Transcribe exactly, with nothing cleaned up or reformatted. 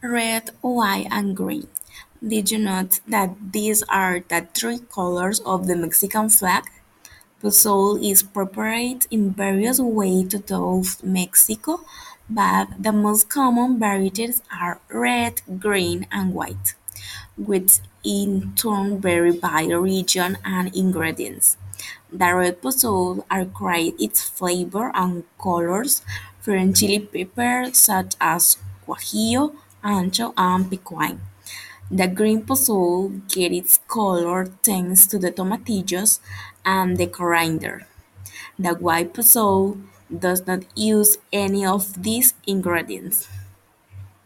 Red, white, and green. Did you note that these are the three colors of the Mexican flag? Pozole is prepared in various ways throughout Mexico, but the most common varieties are red, green, and white, which in turn vary by region and ingredients. The red pozole acquired its flavor and colors from chili peppers such as guajillo, ancho, and picuin. The green pozole gets its color thanks to the tomatillos and the coriander. The white pozole does not use any of these ingredients.